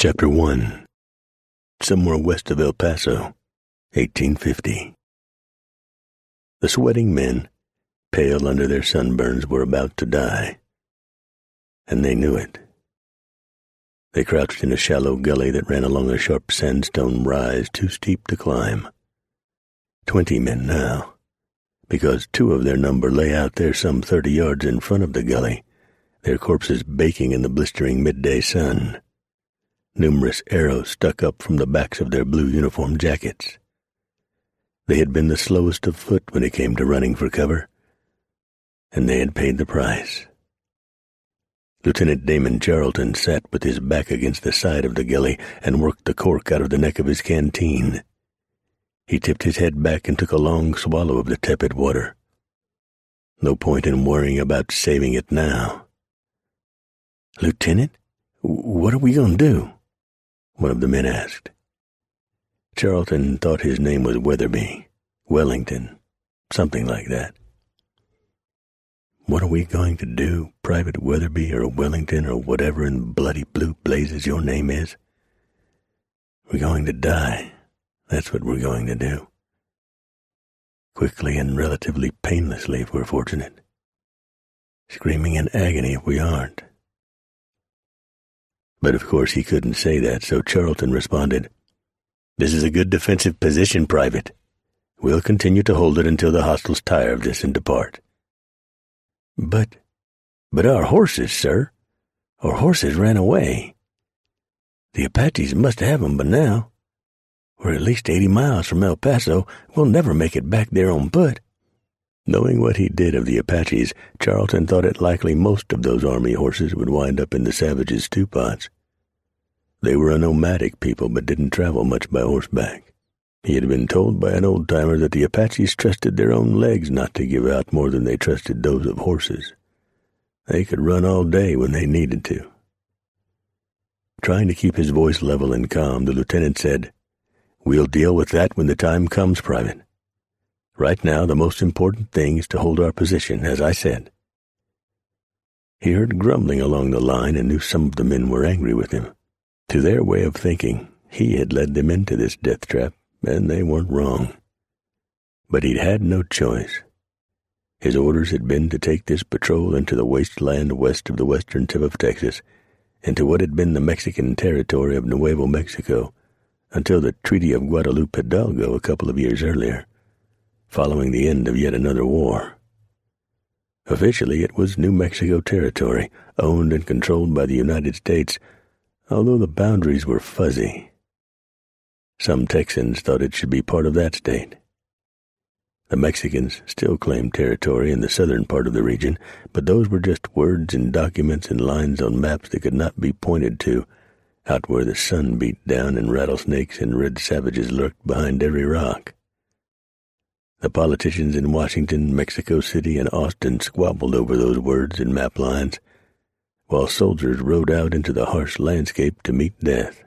Chapter 1. Somewhere west of El Paso, 1850. The sweating men, pale under their sunburns, were about to die, and they knew it. They crouched in a shallow gully that ran along a sharp sandstone rise too steep to climb. 20 men now, because 2 of their number lay out there some 30 yards in front of the gully, their corpses baking in the blistering midday sun. Numerous arrows stuck up from the backs of their blue uniform jackets. They had been the slowest of foot when it came to running for cover, and they had paid the price. Lieutenant Damon Charlton sat with his back against the side of the gully and worked the cork out of the neck of his canteen. He tipped his head back and took a long swallow of the tepid water. No point in worrying about saving it now. "Lieutenant, what are we going to do?" one of the men asked. Charlton thought his name was Weatherby, Wellington, something like that. "What are we going to do, Private Weatherby or Wellington or whatever in bloody blue blazes your name is? We're going to die. That's what we're going to do. Quickly and relatively painlessly if we're fortunate. Screaming in agony if we aren't." But of course he couldn't say that, so Charlton responded, "This is a good defensive position, Private. We'll continue to hold it until the hostiles tire of this and depart." But our horses, sir. Our horses ran away. The Apaches must have 'em by now. We're at least 80 miles from El Paso. We'll never make it back there on foot." Knowing what he did of the Apaches, Charlton thought it likely most of those army horses would wind up in the savages' stew pots. They were a nomadic people but didn't travel much by horseback. He had been told by an old-timer that the Apaches trusted their own legs not to give out more than they trusted those of horses. They could run all day when they needed to. Trying to keep his voice level and calm, the lieutenant said, "We'll deal with that when the time comes, Private. Right now, the most important thing is to hold our position, as I said." He heard grumbling along the line and knew some of the men were angry with him. To their way of thinking, he had led them into this death trap, and they weren't wrong. But he'd had no choice. His orders had been to take this patrol into the wasteland west of the western tip of Texas, into what had been the Mexican territory of Nuevo Mexico, until the Treaty of Guadalupe Hidalgo a couple of years earlier, following the end of yet another war. Officially, it was New Mexico territory, owned and controlled by the United States, although the boundaries were fuzzy. Some Texans thought it should be part of that state. The Mexicans still claimed territory in the southern part of the region, but those were just words in documents and lines on maps that could not be pointed to, out where the sun beat down and rattlesnakes and red savages lurked behind every rock. The politicians in Washington, Mexico City, and Austin squabbled over those words and map lines, while soldiers rode out into the harsh landscape to meet death.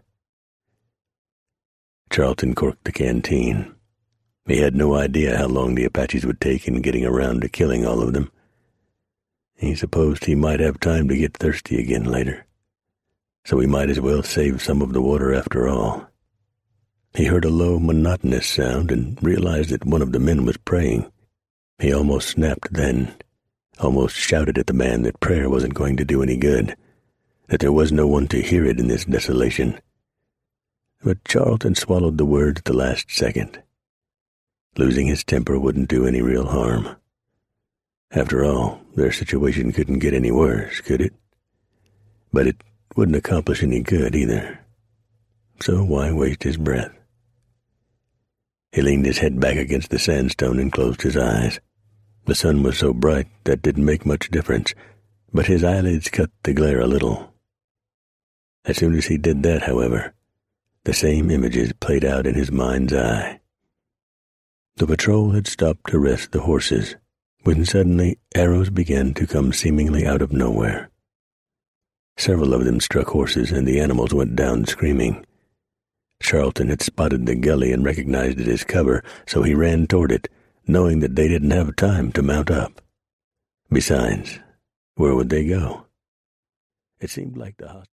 Charlton corked the canteen. He had no idea how long the Apaches would take in getting around to killing all of them. He supposed he might have time to get thirsty again later, so he might as well save some of the water after all. He heard a low, monotonous sound and realized that one of the men was praying. He almost snapped then, almost shouted at the man that prayer wasn't going to do any good, that there was no one to hear it in this desolation. But Charlton swallowed the words at the last second. Losing his temper wouldn't do any real harm. After all, their situation couldn't get any worse, could it? But it wouldn't accomplish any good either. So why waste his breath? He leaned his head back against the sandstone and closed his eyes. The sun was so bright that didn't make much difference, but his eyelids cut the glare a little. As soon as he did that, however, the same images played out in his mind's eye. The patrol had stopped to rest the horses, when suddenly arrows began to come seemingly out of nowhere. Several of them struck horses, and the animals went down screaming. Charlton had spotted the gully and recognized it as cover, so he ran toward it, knowing that they didn't have time to mount up. Besides, where would they go? It seemed like the hostile